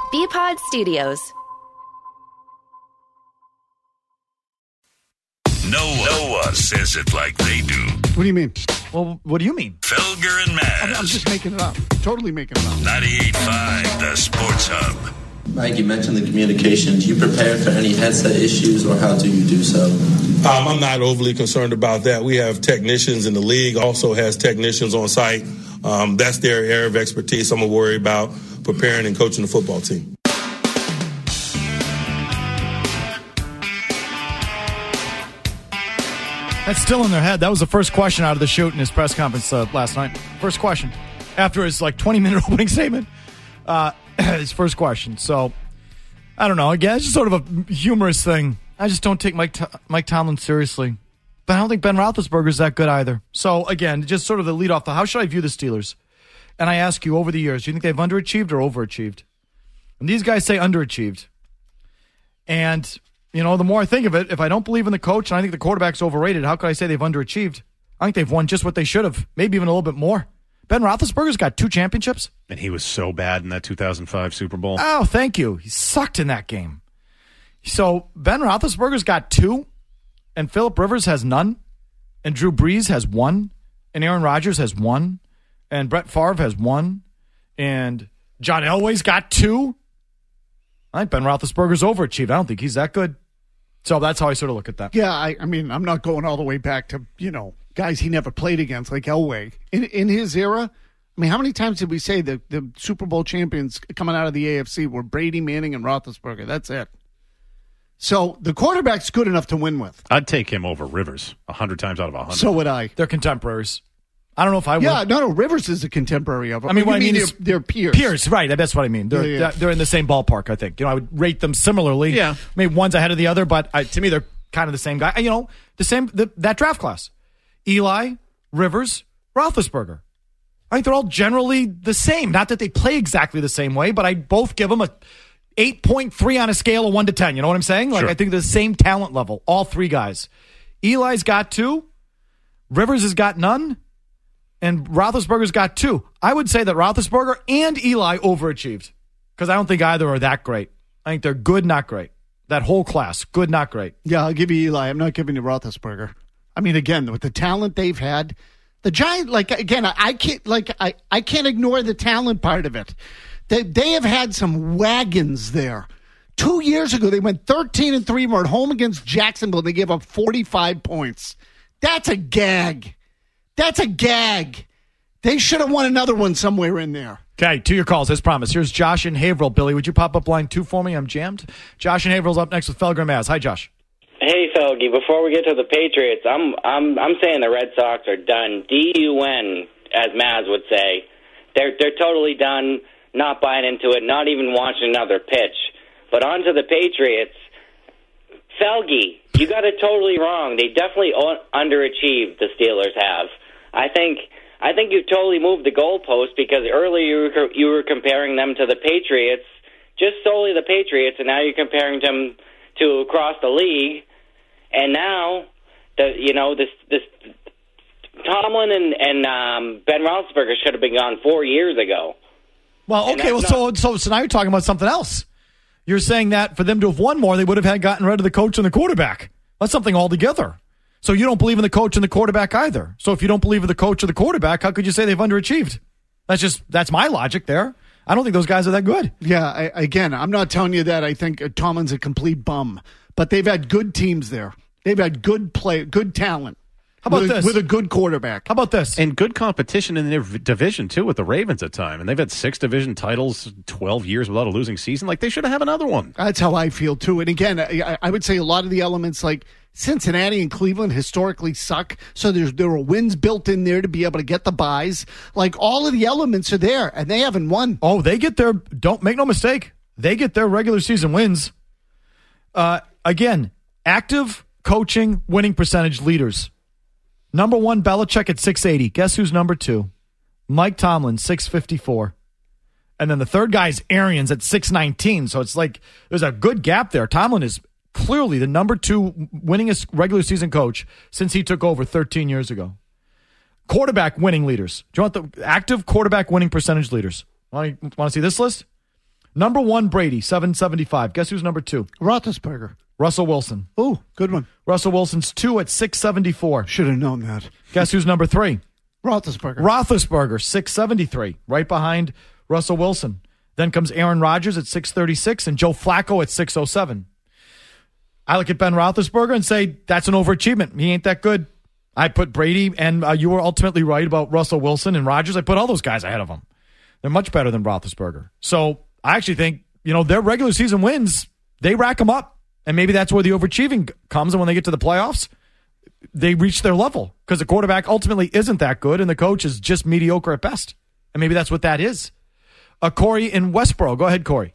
BPod Studios. No one says it like they do. What do you mean? Well, what do you mean? Felger and Maz. I'm just making it up. Totally making it up. 98.5, the Sports Hub. Mike, you mentioned the communication. Do you prepare for any headset issues, or how do you do so? I'm not overly concerned about that. We have technicians in the league, also has technicians on site. That's their area of expertise. I'm going to worry about preparing and coaching the football team. That's still in their head. That was the first question out of the shoot in his press conference last night. First question. After his 20-minute opening statement. His first question. So, I don't know. Again, it's just sort of a humorous thing. I just don't take Mike Tomlin seriously. But I don't think Ben Roethlisberger's that good either. So, again, just sort of the lead off. How should I view the Steelers? And I ask you, over the years, do you think they've underachieved or overachieved? And these guys say underachieved. And, the more I think of it, if I don't believe in the coach and I think the quarterback's overrated, how could I say they've underachieved? I think they've won just what they should have, maybe even a little bit more. Ben Roethlisberger's got 2 championships. And he was so bad in that 2005 Super Bowl. Oh, thank you. He sucked in that game. So Ben Roethlisberger's got 2, and Phillip Rivers has none, and Drew Brees has 1, and Aaron Rodgers has 1, and Brett Favre has 1, and John Elway's got 2. I think Ben Roethlisberger's overachieved. I don't think he's that good. So that's how I sort of look at that. Yeah, I mean, I'm not going all the way back to, guys he never played against, like Elway. In his era, I mean, how many times did we say the Super Bowl champions coming out of the AFC were Brady, Manning, and Roethlisberger? That's it. So the quarterback's good enough to win with. I'd take him over Rivers 100 times out of 100. So would I. They're contemporaries. I don't know if I would. Yeah, no, Rivers is a contemporary of him. I mean, what I mean is they're peers. Peers, right. That's what I mean. They're in the same ballpark, I think. I would rate them similarly. Yeah. Maybe one's ahead of the other, but to me, they're kind of the same guy. That draft class. Eli, Rivers, Roethlisberger. I think they're all generally the same. Not that they play exactly the same way, but I both give them a 8.3 on a scale of 1 to 10. You know what I'm saying? Sure. I think they're the same talent level, all 3 guys. Eli's got 2. Rivers has got none. And Roethlisberger's got 2. I would say that Roethlisberger and Eli overachieved because I don't think either are that great. I think they're good, not great. That whole class, good, not great. Yeah, I'll give you Eli. I'm not giving you Roethlisberger. I mean, again, with the talent they've had, the Giants, I can't ignore the talent part of it. They have had some wagons there. 2 years ago, they went 13-3, were at home against Jacksonville. They gave up 45 points. That's a gag. They should have won another one somewhere in there. Okay, to your calls, as promised. Here's Josh in Haverhill. Billy, would you pop up line 2 for me? I'm jammed. Josh in Haverhill's up next with Felger and Maz. Hi, Josh. Hey, Felgy. Before we get to the Patriots, I'm saying the Red Sox are done. D-U-N, as Maz would say. They're totally done. Not buying into it. Not even watching another pitch. But on to the Patriots. Felgy, you got it totally wrong. They definitely underachieved, the Steelers have. I think you've totally moved the goalpost because earlier you were comparing them to the Patriots, just solely the Patriots, and now you're comparing them to across the league. And now, this Tomlin and Ben Roethlisberger should have been gone 4 years ago. Well, okay, so now you're talking about something else. You're saying that for them to have won more, they would have gotten rid of the coach and the quarterback. That's something altogether. So you don't believe in the coach and the quarterback either. So if you don't believe in the coach or the quarterback, how could you say they've underachieved? That's my logic there. I don't think those guys are that good. Yeah, I'm not telling you that I think Tomlin's a complete bum, but they've had good teams there. They've had good talent. How about this? With a good quarterback. How about this? And good competition in their division, too, with the Ravens at time. And they've had 6 division titles, 12 years without a losing season. Like, they should have another one. That's how I feel, too. And again, I would say a lot of the elements, like Cincinnati and Cleveland historically suck. So there were wins built in there to be able to get the buys. Like, all of the elements are there, and they haven't won. Oh, they get their, don't make no mistake, they get their regular season wins. Again, active coaching winning percentage leaders. Number 1, Belichick at 680. Guess who's number 2? Mike Tomlin, 654. And then the third guy is Arians at 619. So it's like there's a good gap there. Tomlin is clearly the number 2 winningest regular season coach since he took over 13 years ago. Quarterback winning leaders. Do you want the active quarterback winning percentage leaders? Want to see this list? Number 1, Brady, 775. Guess who's number 2? Roethlisberger. Russell Wilson. Oh, good one. Russell Wilson's 2 at 674. Should have known that. Guess who's number 3? Roethlisberger. 673, right behind Russell Wilson. Then comes Aaron Rodgers at 636 and Joe Flacco at 607. I look at Ben Roethlisberger and say that's an overachievement. He ain't that good. I put Brady, and you were ultimately right about Russell Wilson and Rodgers. I put all those guys ahead of him. They're much better than Roethlisberger. So I actually think, their regular season wins, they rack them up. And maybe that's where the overachieving comes. And when they get to the playoffs, they reach their level because the quarterback ultimately isn't that good and the coach is just mediocre at best. And maybe that's what that is. Corey in Westboro. Go ahead, Corey.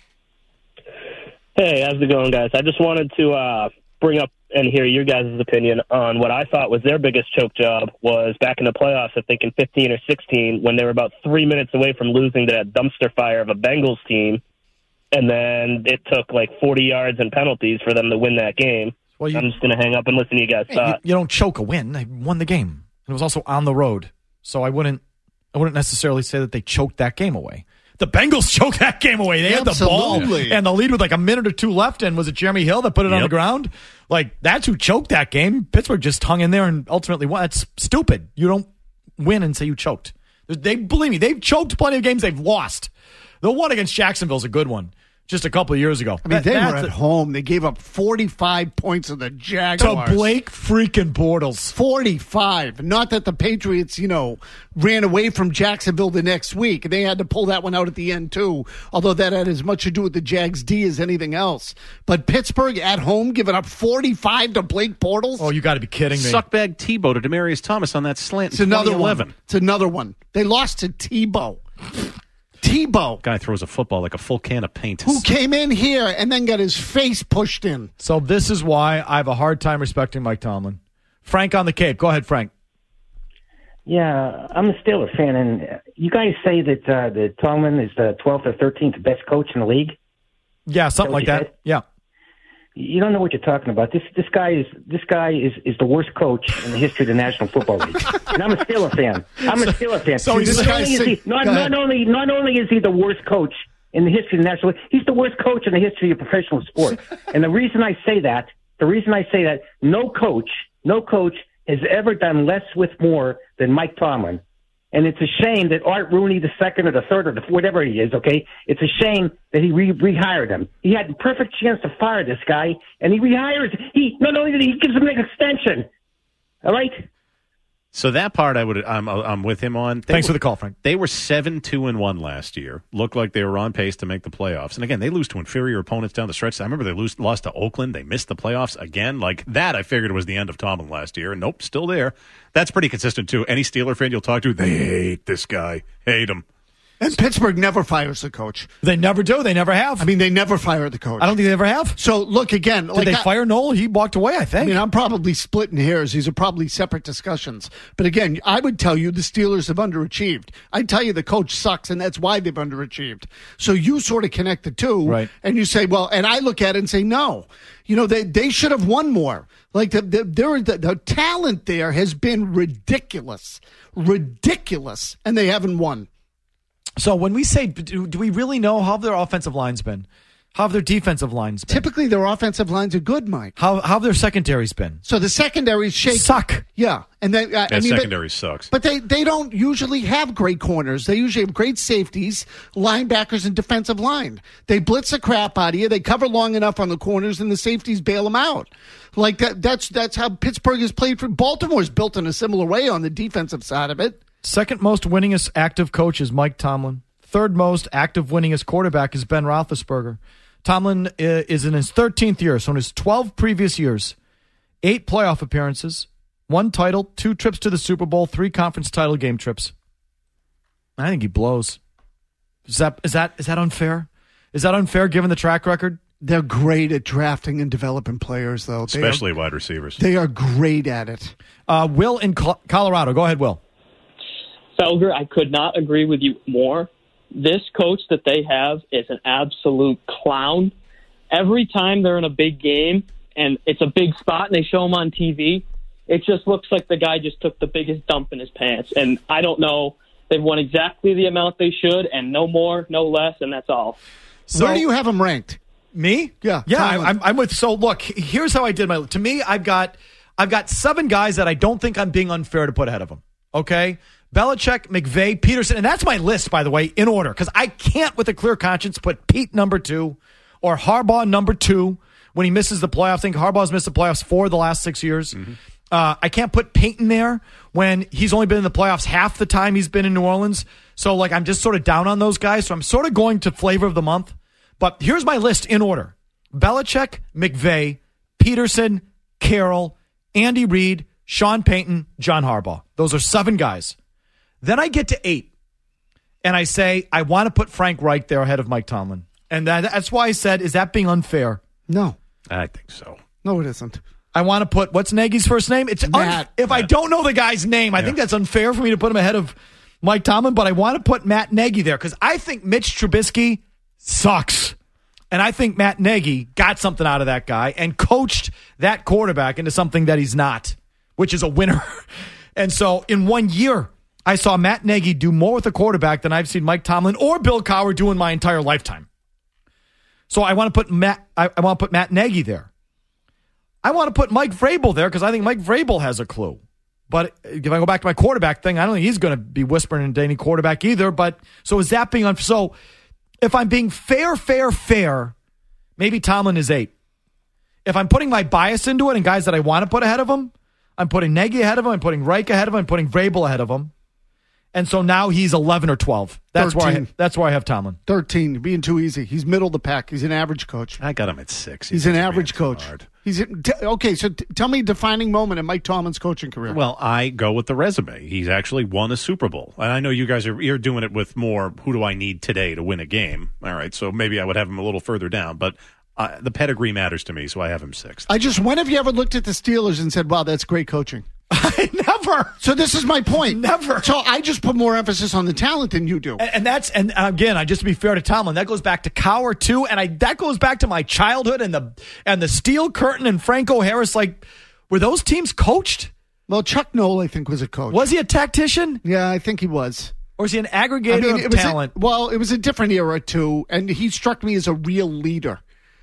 Hey, how's it going, guys? I just wanted to bring up and hear your guys' opinion on what I thought was their biggest choke job was back in the playoffs, I think in 15 or 16, when they were about 3 minutes away from losing to that dumpster fire of a Bengals team. And then it took like 40 yards and penalties for them to win that game. Well, I'm just going to hang up and listen to you guys talk. You don't choke a win. They won the game. It was also on the road. So I wouldn't necessarily say that they choked that game away. The Bengals choked that game away. They had the ball and the lead with like a minute or two left. And was it Jeremy Hill that put it on the ground? Like, that's who choked that game. Pittsburgh just hung in there and ultimately won. That's stupid. You don't win and say you choked. Believe me, they've choked plenty of games they've lost. The one against Jacksonville is a good one. Just a couple of years ago. I mean, they were at home. They gave up 45 points to the Jaguars. To Blake freaking Bortles. 45. Not that the Patriots, ran away from Jacksonville the next week. They had to pull that one out at the end, too, although that had as much to do with the Jags' D as anything else. But Pittsburgh at home giving up 45 to Blake Bortles? Oh, you got to be kidding me. Suckbag Tebow to Demaryius Thomas on that slant in 2011. It's another one. They lost to Tebow. Guy throws a football like a full can of paint. Who came in here and then got his face pushed in. So this is why I have a hard time respecting Mike Tomlin. Frank on the Cape. Go ahead, Frank. Yeah, I'm a Steelers fan, and you guys say that Tomlin is the 12th or 13th best coach in the league? Yeah, something like that. Said? Yeah. You don't know what you're talking about. This guy is the worst coach in the history of the National Football League. And I'm a Steelers fan. So not only is he the worst coach in the history of the National League, he's the worst coach in the history of professional sport. And the reason I say that, no coach has ever done less with more than Mike Tomlin. And it's a shame that Art Rooney, the second or the third or the whatever he is, okay? It's a shame that he rehired him. He had a perfect chance to fire this guy, and he rehires. Not only that, he gives him an extension. All right? So that part I'm with him on. Thanks for the call, Frank. They were 7-2-1 last year. Looked like they were on pace to make the playoffs. And again, they lose to inferior opponents down the stretch. I remember they lost to Oakland. They missed the playoffs again. Like that, I figured was the end of Tomlin last year. And nope, still there. That's pretty consistent too. Any Steeler fan you'll talk to, they hate this guy. Hate him. And Pittsburgh never fires the coach. They never do. They never have. I mean, they never fire the coach. I don't think they ever have. So, look, again. Did they fire Noel? He walked away, I think. I mean, I'm probably splitting hairs. These are probably separate discussions. But again, I would tell you the Steelers have underachieved. I'd tell you the coach sucks, and that's why they've underachieved. So you sort of connect the two. Right. And you say, well, and I look at it and say, no. They should have won more. Like, the talent there has been ridiculous. Ridiculous. And they haven't won. So when we say, do we really know how their offensive line's been? How have their defensive lines been? Typically, their offensive lines are good, Mike. How have their secondaries been? So the secondaries suck. Yeah. And secondary sucks. But they don't usually have great corners. They usually have great safeties, linebackers, and defensive line. They blitz the crap out of you. They cover long enough on the corners, and the safeties bail them out. Like that's how Pittsburgh has played. Baltimore's built in a similar way on the defensive side of it. Second most winningest active coach is Mike Tomlin. Third most active winningest quarterback is Ben Roethlisberger. Tomlin is in his 13th year, so in his 12 previous years, 8 playoff appearances, 1 title, 2 trips to the Super Bowl, 3 conference title game trips. I think he blows. Is that unfair? Is that unfair given the track record? They're great at drafting and developing players, though. Especially wide receivers. They are great at it. Will in Colorado. Go ahead, Will. Felger, I could not agree with you more. This coach that they have is an absolute clown. Every time they're in a big game and it's a big spot and they show him on TV, it just looks like the guy just took the biggest dump in his pants. And I don't know. They've won exactly the amount they should and no more, no less, and that's all. Where do you have him ranked? Me? Yeah. I'm with. So look, here's how I did my. To me, I've got 7 guys that I don't think I'm being unfair to put ahead of him. Okay, Belichick, McVay, Peterson, and that's my list, by the way, in order, because I can't, with a clear conscience, put Pete number 2 or Harbaugh number 2 when he misses the playoffs. I think Harbaugh's missed the playoffs 4 of the last 6 years. Mm-hmm. I can't put Peyton there when he's only been in the playoffs half the time he's been in New Orleans. So, like, I'm just sort of down on those guys. So I'm sort of going to flavor of the month. But here's my list in order: Belichick, McVay, Peterson, Carroll, Andy Reid, Sean Payton, John Harbaugh. Those are 7 guys. Then I get to 8, and I say I want to put Frank Reich there ahead of Mike Tomlin. And that's why I said, is that being unfair? No. I think so. No, it isn't. I want to put, what's Nagy's first name? It's Matt. If I don't know the guy's name, I think that's unfair for me to put him ahead of Mike Tomlin, but I want to put Matt Nagy there because I think Mitch Trubisky sucks. And I think Matt Nagy got something out of that guy and coached that quarterback into something that he's not, which is a winner. And so in 1 year, I saw Matt Nagy do more with a quarterback than I've seen Mike Tomlin or Bill Cowher do in my entire lifetime. So I want to put Matt Nagy there. I want to put Mike Vrabel there because I think Mike Vrabel has a clue. But if I go back to my quarterback thing, I don't think he's going to be whispering into any quarterback either. But so is that being so? If I'm being fair, maybe Tomlin is 8. If I'm putting my bias into it and guys that I want to put ahead of him, I'm putting Nagy ahead of him, I'm putting Reich ahead of him, I'm putting Vrabel ahead of him. And so now he's 11 or 12. That's where I have Tomlin. 13, being too easy. He's middle of the pack. He's an average coach. I got him at 6. He's an average coach. Okay, so tell me a defining moment in Mike Tomlin's coaching career. Well, I go with the resume. He's actually won a Super Bowl. And I know you guys you're doing it with more, who do I need today to win a game? All right, so maybe I would have him a little further down. But the pedigree matters to me, so I have him 6th. When have you ever looked at the Steelers and said, wow, that's great coaching? Never. So this is my point. Never. So I just put more emphasis on the talent than you do. And again, just to be fair to Tomlin, that goes back to Cowher too, and that goes back to my childhood and the Steel Curtain and Franco Harris. Like, were those teams coached? Well, Chuck Noll, I think, was a coach. Was he a tactician? Yeah, I think he was. Or was he an aggregator of talent? It was a different era too, and he struck me as a real leader.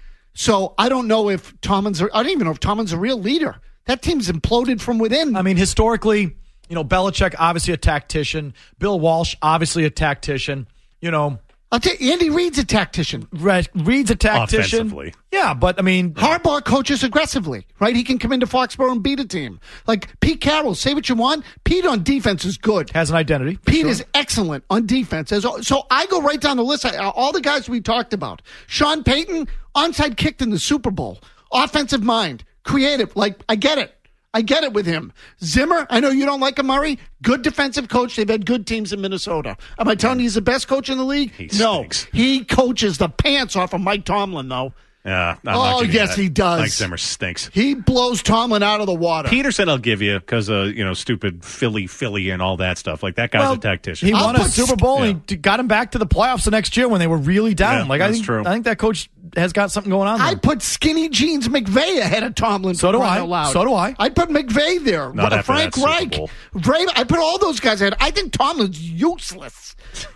So I don't know if I don't even know if Tomlin's a real leader. That team's imploded from within. I mean, historically, Belichick, obviously a tactician. Bill Walsh, obviously a tactician. I'll tell you, Andy Reid's a tactician. Reid's a tactician. Offensively. Yeah, but I mean... Harbaugh coaches aggressively, right? He can come into Foxborough and beat a team. Like Pete Carroll, say what you want. Pete on defense is good. Has an identity. Pete is excellent on defense. So I go right down the list. All the guys we talked about. Sean Payton, onside kicked in the Super Bowl. Offensive mind. Creative. Like, I get it. I get it with him. Zimmer, I know you don't like him, Murray. Good defensive coach. They've had good teams in Minnesota. Am I telling you he's the best coach in the league? No. He coaches the pants off of Mike Tomlin, though. Yeah. Yes, he does. Mike Zimmer stinks. He blows Tomlin out of the water. Peterson, I'll give you because stupid Philly and all that stuff. Like, that guy's a tactician. He won a Super Bowl and he got him back to the playoffs the next year when they were really down. Yeah, that's true. I think that coach has got something going on there. I put Skinny Jeans McVay ahead of Tomlin. So do I. I put McVay there. Not after Frank that Super Reich. Bowl. I put all those guys ahead. I think Tomlin's useless.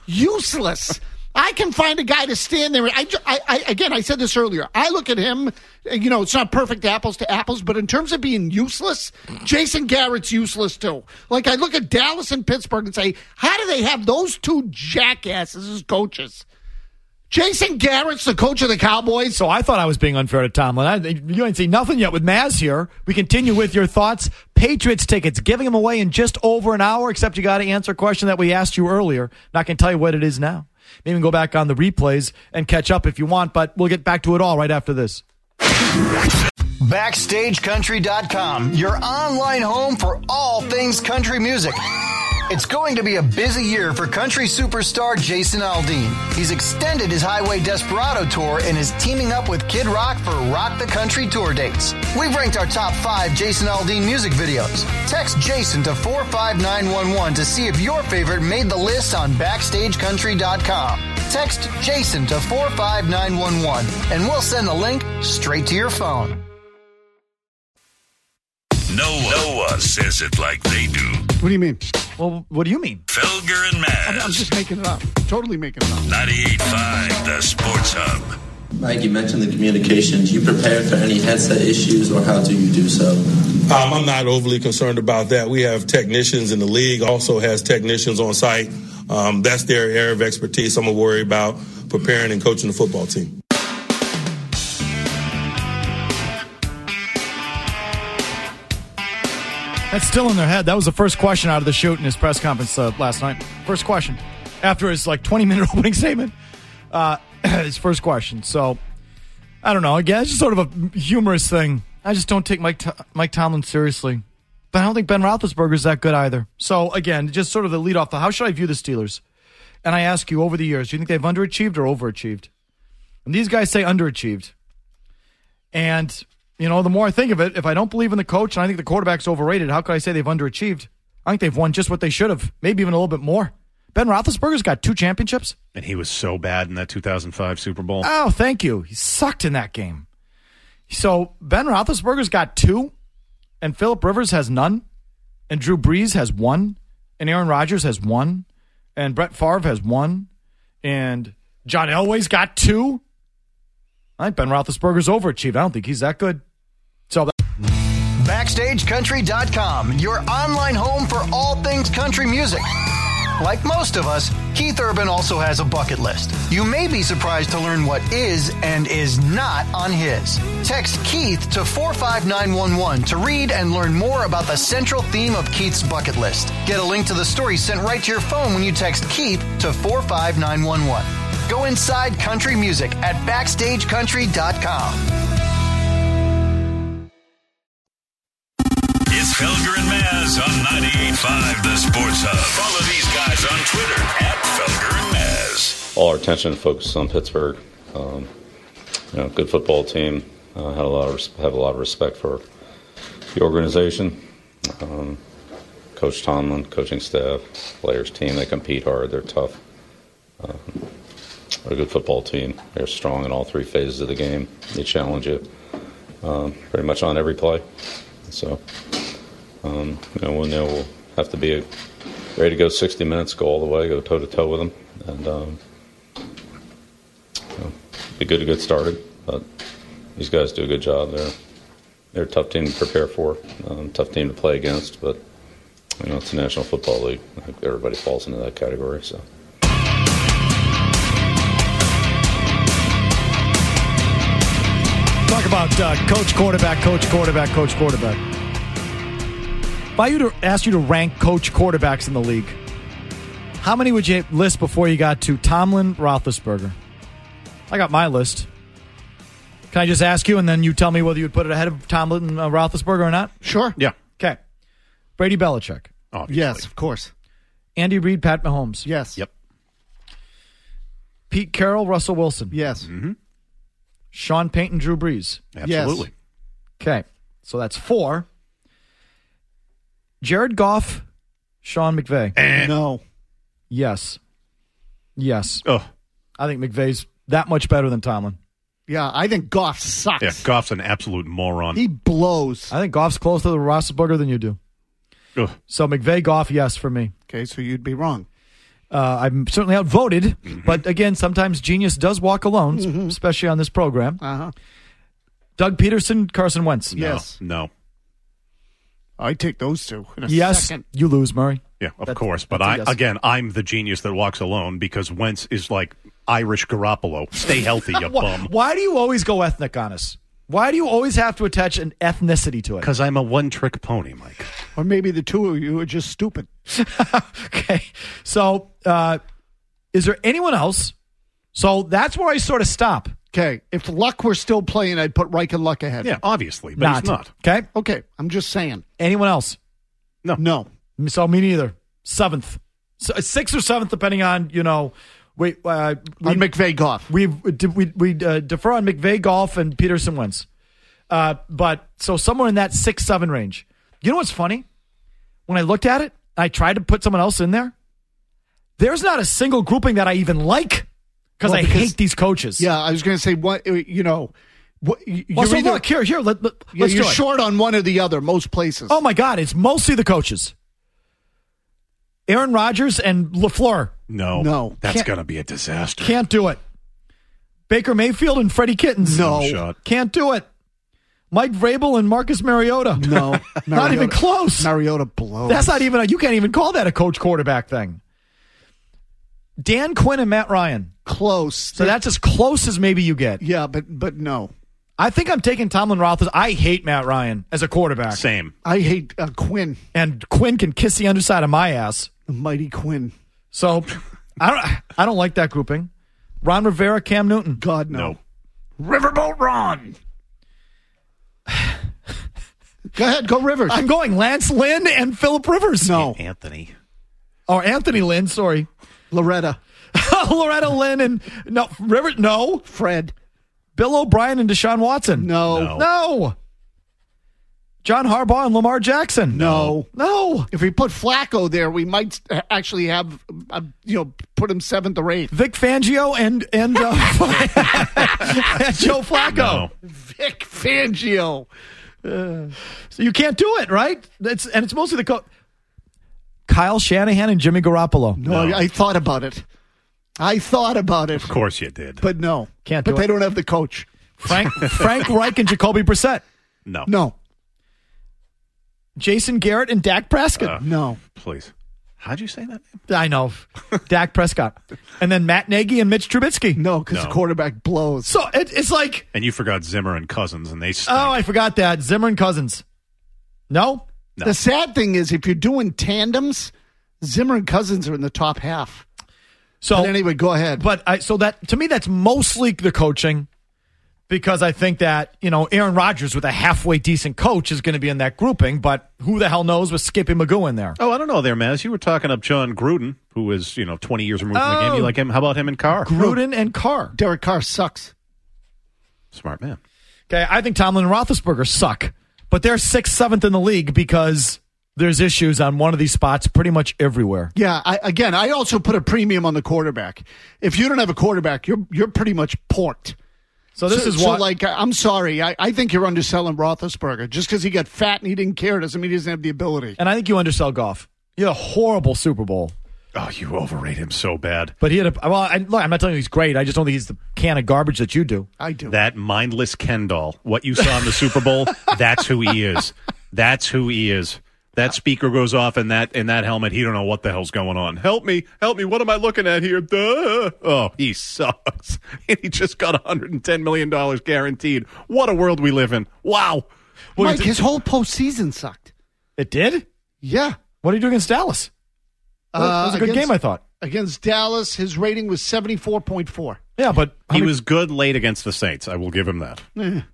I can find a guy to stand there. I said this earlier. I look at him, it's not perfect apples to apples, but in terms of being useless, Jason Garrett's useless too. Like, I look at Dallas and Pittsburgh and say, how do they have those two jackasses as coaches? Jason Garrett's the coach of the Cowboys. So I thought I was being unfair to Tomlin. You ain't seen nothing yet with Maz here. We continue with your thoughts. Patriots tickets, giving them away in just over an hour, except you got to answer a question that we asked you earlier. Not going to tell you what it is now. Maybe we can go back on the replays and catch up if you want, but we'll get back to it all right after this. BackstageCountry.com, your online home for all things country music. It's going to be a busy year for country superstar Jason Aldean. He's extended his Highway Desperado tour and is teaming up with Kid Rock for Rock the Country tour dates. We've ranked our top 5 Jason Aldean music videos. Text Jason to 45911 to see if your favorite made the list on BackstageCountry.com. Text Jason to 45911 and we'll send the link straight to your phone. Noah says it like they do. What do you mean? Well, what do you mean? Felger and Maz. I'm just making it up. Totally making it up. 98.5, the Sports Hub. Mike, you mentioned the communication. Do you prepare for any headset issues, or how do you do so? I'm not overly concerned about that. We have technicians in the league, also has technicians on site. That's their area of expertise. I'm going to worry about preparing and coaching the football team. That's still in their head. That was the first question out of the shoot in his press conference last night. First question. After his 20-minute opening statement, his first question. So, I don't know. Again, it's just sort of a humorous thing. I just don't take Mike Tomlin seriously. But I don't think Ben Roethlisberger's that good either. So, again, just sort of the lead off. How should I view the Steelers? And I ask you, over the years, do you think they've underachieved or overachieved? And these guys say underachieved. And, the more I think of it, if I don't believe in the coach and I think the quarterback's overrated, how could I say they've underachieved? I think they've won just what they should have, maybe even a little bit more. Ben Roethlisberger's got 2 championships. And he was so bad in that 2005 Super Bowl. Oh, thank you. He sucked in that game. So Ben Roethlisberger's got 2, and Phillip Rivers has none, and Drew Brees has 1, and Aaron Rodgers has 1, and Brett Favre has 1, and John Elway's got 2. I think Ben Roethlisberger's overachieved. I don't think he's that good. So BackstageCountry.com, your online home for all things country music. Like most of us, Keith Urban also has a bucket list. You may be surprised to learn what is and is not on his. Text Keith to 45911 to read and learn more about the central theme of Keith's bucket list. Get a link to the story sent right to your phone when you text Keith to 45911. Go inside country music at BackstageCountry.com. It's Felger and Maz on 98.5 The Sports Hub. Follow these guys on Twitter at Felger and Maz. All our attention focused on Pittsburgh. Good football team. Have a lot of respect for the organization. Coach Tomlin, coaching staff, players, team. They compete hard. They're tough. They're a good football team. They're strong in all 3 phases of the game. They challenge you pretty much on every play. So, we'll have to be ready to go 60 minutes, go all the way, go toe-to-toe with them, and be good to get started. But these guys do a good job. They're a tough team to prepare for, tough team to play against, but, it's the National Football League. I think everybody falls into that category, so. Talk about coach, quarterback. If I asked you to rank coach quarterbacks in the league, how many would you list before you got to Tomlin, Roethlisberger? I got my list. Can I just ask you, and then you tell me whether you'd put it ahead of Tomlin and Roethlisberger or not? Sure. Yeah. Okay. Brady Belichick. Obviously. Yes, of course. Andy Reid, Pat Mahomes. Yes. Yep. Pete Carroll, Russell Wilson. Yes. Mm-hmm. Sean Payton, Drew Brees. Absolutely. Yes. Okay. So that's 4. Jared Goff, Sean McVay. No. Yes. Oh. I think McVay's that much better than Tomlin. Yeah, I think Goff sucks. Yeah, Goff's an absolute moron. He blows. I think Goff's closer to Roethlisberger than you do. Ugh. So McVay, Goff, yes for me. Okay, so you'd be wrong. I'm certainly outvoted, but again, sometimes genius does walk alone, especially on this program. Uh-huh. Doug Peterson, Carson Wentz. Yes. No. I'd take those 2 in a Yes, second. you lose, Murray. Yeah, of course. But I'm the genius that walks alone because Wentz is like Irish Garoppolo. Stay healthy, you bum. Why do you always go ethnic on us? Why do you always have to attach an ethnicity to it? Because I'm a one-trick pony, Mike. Or maybe the 2 of you are just stupid. Okay. So, is there anyone else? So that's where I sort of stop. Okay. If Luck were still playing, I'd put Reich and Luck ahead. Yeah, obviously, but he's not. Okay. Okay. I'm just saying. Anyone else? No. So me neither. 7th. 6th or 7th, depending on, on McVay, Goff. We defer on McVay, Goff, and Peterson Wentz. But so somewhere in that 6-7 range. You know what's funny? When I looked at it, I tried to put someone else in there. There's not a single grouping that I even like because I hate these coaches. Yeah, I was going to say look here. Let's you're short on one or the other most places. Oh my God, it's mostly the coaches. Aaron Rodgers and LaFleur. No. That's going to be a disaster. Can't do it. Baker Mayfield and Freddie Kittens. No. Shot. Can't do it. Mike Vrabel and Marcus Mariota. No. Not even close. Mariota blows. That's not even, you can't even call that a coach quarterback thing. Dan Quinn and Matt Ryan. Close. So that's as close as maybe you get. Yeah, but no. I think I'm taking Tomlin Roethlisberger. I hate Matt Ryan as a quarterback. Same. I hate Quinn. And Quinn can kiss the underside of my ass. The mighty Quinn. So I don't like that grouping. Ron Rivera, Cam Newton. God, no. Riverboat Ron. Go ahead, go Rivers. I'm going Lance Lynn and Phillip Rivers. No. Anthony. Or Anthony Lynn, sorry. Loretta. Loretta Lynn and no Rivers. No. Fred. Bill O'Brien and Deshaun Watson. No. John Harbaugh and Lamar Jackson. No. If we put Flacco there, we might actually have, put him 7th or 8th. Vic Fangio and Joe Flacco. No. Vic Fangio. So you can't do it, right? It's mostly the Kyle Shanahan and Jimmy Garoppolo. No, I thought about it. Of course you did. But no. Can't do But they it. don't have the coach. Frank Reich and Jacoby Brissett. No. Jason Garrett and Dak Prescott. No. Please. How'd you say that name? I know. Dak Prescott. And then Matt Nagy and Mitch Trubisky. No, because the quarterback blows. So it's like... And you forgot Zimmer and Cousins, and they stink. Oh, I forgot that. Zimmer and Cousins. No? The sad thing is, if you're doing tandems, Zimmer and Cousins are in the top half. So but anyway, go ahead. But to me, that's mostly the coaching, because I think that, Aaron Rodgers with a halfway decent coach is going to be in that grouping, but who the hell knows with Skippy Magoo in there? Oh, I don't know there, Maz. You were talking up John Gruden, who is, 20 years removed from the game. You like him? How about him and Carr? Gruden and Carr. Derek Carr sucks. Smart man. Okay, I think Tomlin and Roethlisberger suck, but they're 6th, 7th in the league because there's issues on one of these spots pretty much everywhere. Yeah, I also put a premium on the quarterback. If you don't have a quarterback, you're pretty much porked. So this is what... I'm sorry. I think you're underselling Roethlisberger. Just because he got fat and he didn't care doesn't mean he doesn't have the ability. And I think you undersell Goff. He had a horrible Super Bowl. Oh, you overrate him so bad. But he had I'm not telling you he's great. I just don't think he's the can of garbage that you do. I do. That mindless Ken doll. What you saw in the Super Bowl, that's who he is. That's who he is. That speaker goes off in that helmet. He don't know what the hell's going on. Help me. What am I looking at here? Duh. Oh, he sucks. And he just got $110 million guaranteed. What a world we live in. Wow. Mike, his whole postseason sucked. It did? Yeah. What did he do against Dallas? That was a good game, I thought. Against Dallas, his rating was 74.4. Yeah, but he was good late against the Saints. I will give him that.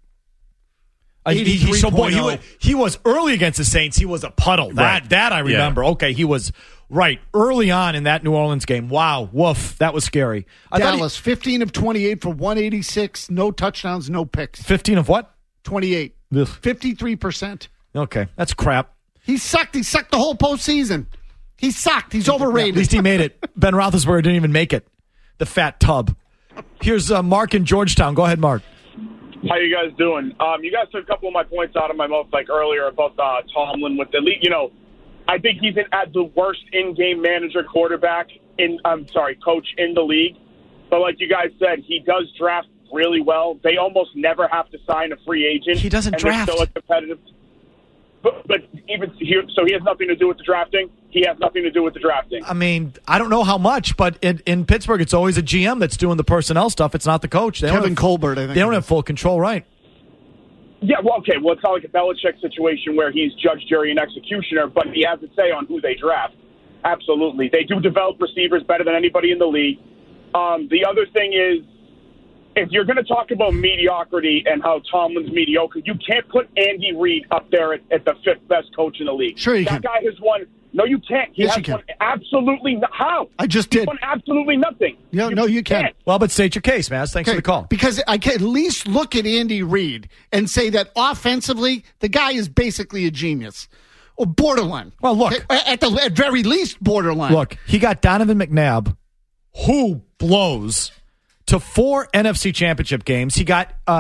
He was early against the Saints. He was a puddle. That I remember. Yeah. Okay, he was right early on in that New Orleans game. Wow, woof, that was scary. Dallas, 15 of 28 for 186, no touchdowns, no picks. 15 of what? 28. Ugh. 53%. Okay, that's crap. He sucked. He sucked the whole postseason. He sucked. He's overrated. At least he made it. Ben Roethlisberger didn't even make it. The fat tub. Here's Mark in Georgetown. Go ahead, Mark. How you guys doing? You guys took a couple of my points out of my mouth, like earlier about Tomlin with the league. I think he's at the worst in-game manager coach in the league. But like you guys said, he does draft really well. They almost never have to sign a free agent. He doesn't draft. They're still competitive. But even here, so he has nothing to do with the drafting. He has nothing to do with the drafting. I mean, I don't know how much, but in Pittsburgh, it's always a GM that's doing the personnel stuff. It's not the coach. Kevin Colbert, I think. They don't have full control, right? Yeah, well, okay. Well, it's not like a Belichick situation where he's judge, jury, and executioner, but he has a say on who they draft. Absolutely. They do develop receivers better than anybody in the league. The other thing is, if you're going to talk about mediocrity and how Tomlin's mediocre, you can't put Andy Reid up there at the 5th best coach in the league. Sure you can. That guy has won. No, you can't. Yes, you can. Won absolutely how? I just did. He's won absolutely nothing. No, you can't. Well, but state your case, Maz. Thanks for the call. Because I can at least look at Andy Reid and say that offensively, the guy is basically a genius. Or borderline. Well, look. At very least, borderline. Look, he got Donovan McNabb, who blows. to 4 NFC Championship games. He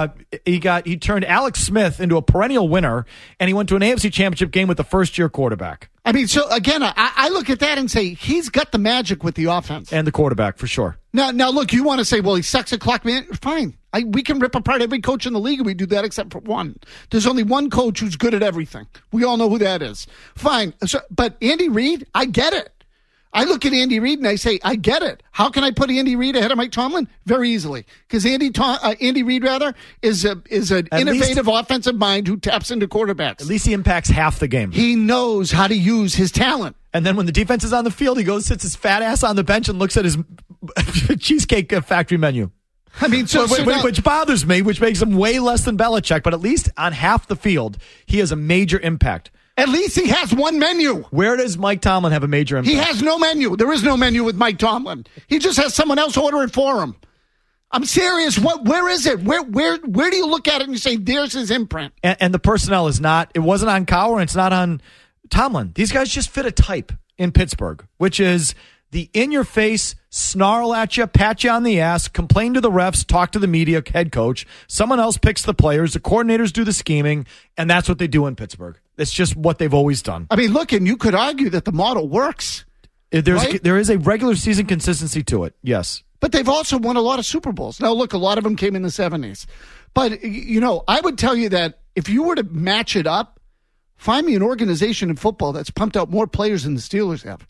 turned Alex Smith into a perennial winner, and he went to an AFC Championship game with the first-year quarterback. I mean, so again, I look at that and say he's got the magic with the offense And the quarterback, for sure. Now, look, you want to say, well, he sucks at clock management. Fine. We can rip apart every coach in the league, and we do that except for one. There's only one coach who's good at everything. We all know who that is. Fine. But Andy Reid, I get it. I look at Andy Reid and I say, I get it. How can I put Andy Reid ahead of Mike Tomlin? Very easily. Because Andy Reid is an innovative offensive mind who taps into quarterbacks. At least he impacts half the game. He knows how to use his talent. And then when the defense is on the field, he goes, sits his fat ass on the bench and looks at his Cheesecake Factory menu. I mean, which bothers me, which makes him way less than Belichick. But at least on half the field, he has a major impact. At least he has one menu. Where does Mike Tomlin have a major impact? He has no menu. There is no menu with Mike Tomlin. He just has someone else order it for him. I'm serious. Where is it? Where do you look at it and you say, there's his imprint? And the personnel is not, it wasn't on Cowher and it's not on Tomlin. These guys just fit a type in Pittsburgh, which is the in-your-face, snarl at you, pat you on the ass, complain to the refs, talk to the media, head coach. Someone else picks the players. The coordinators do the scheming, and that's what they do in Pittsburgh. It's just what they've always done. I mean, look, and you could argue that the model works. There is a regular season consistency to it, yes. But they've also won a lot of Super Bowls. Now, look, a lot of them came in the 70s. But, I would tell you that if you were to match it up, find me an organization in football that's pumped out more players than the Steelers have.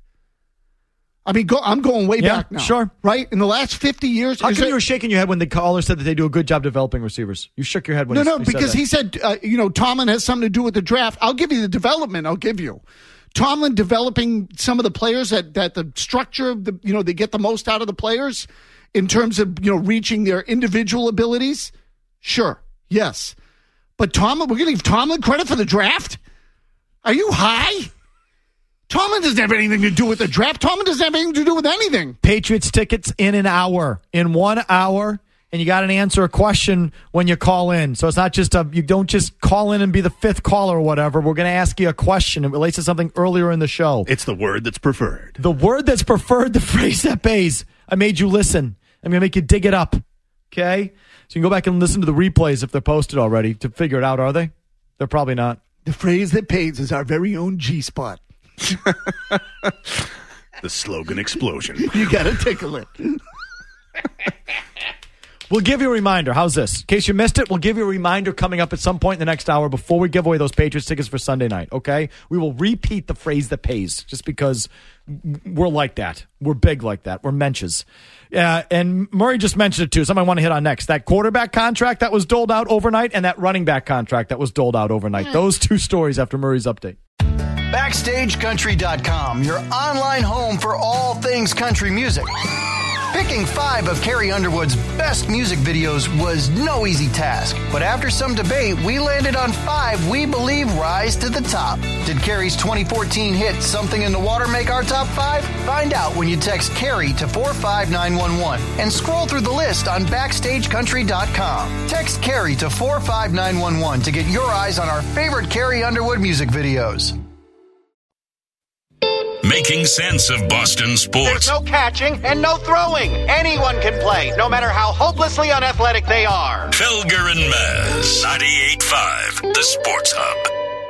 I mean, I'm going way back now. Sure. Right? In the last 50 years. How come you were shaking your head when the caller said that they do a good job developing receivers? You shook your head when he said, Tomlin has something to do with the draft. I'll give you the development. I'll give you. Tomlin developing some of the players that the structure of they get the most out of the players in terms of, reaching their individual abilities. Sure. Yes. But Tomlin, we're going to give Tomlin credit for the draft? Are you high? Tomlin doesn't have anything to do with the draft. Tomlin doesn't have anything to do with anything. Patriots tickets in an hour. In 1 hour, and you got to answer a question when you call in. So it's not just you don't just call in and be the fifth caller or whatever. We're going to ask you a question. It relates to something earlier in the show. It's the word that's preferred. The word that's preferred, the phrase that pays. I made you listen. I'm going to make you dig it up. Okay? So you can go back and listen to the replays if they're posted already to figure it out, are they? They're probably not. The phrase that pays is our very own G-spot. The slogan explosion. You got to tickle it. We'll give you a reminder. How's this? In case you missed it, we'll give you a reminder coming up at some point in the next hour before we give away those Patriots tickets for Sunday night, okay? We will repeat the phrase that pays just because we're like that. We're big like that. We're menches. And Murray just mentioned it too. Something I want to hit on next. That quarterback contract that was doled out overnight and that running back contract that was doled out overnight. Those two stories after Murray's update. BackstageCountry.com, your online home for all things country music. Picking 5 of Carrie Underwood's best music videos was no easy task, but after some debate, we landed on 5 we believe rise to the top. Did Carrie's 2014 hit Something in the Water make our top 5? Find out when you text Carrie to 45911 and scroll through the list on BackstageCountry.com. Text Carrie to 45911 to get your eyes on our favorite Carrie Underwood music videos. Making sense of Boston sports. There's no catching and no throwing. Anyone can play, no matter how hopelessly unathletic they are. Felger and Maz, 98.5, the Sports Hub.